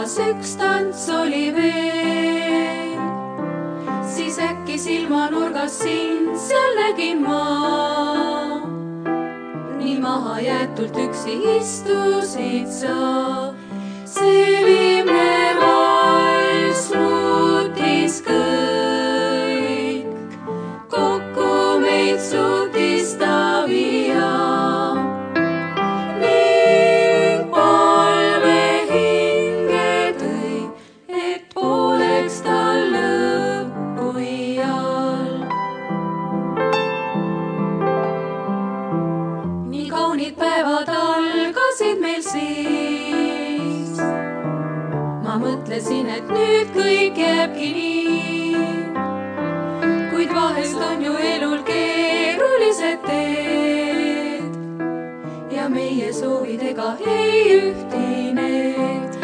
taevas üks tants oli veel. Siis äkki silmanurgas sind seal nägin ma. Nii maha jäetult üksi istusid sa. See viimne valss muutis kõik. Kokku meid suutis ta viia. Ning palve hinge tõi, et pooleks tal lõppu iial. Nii kaunid päevad algasid meil siis. Ma mõtlesin, et nüüd kõik jääbki nii. Kuid vahest on ju elul keerulised teed. Ja meie soovidega ei ühti need.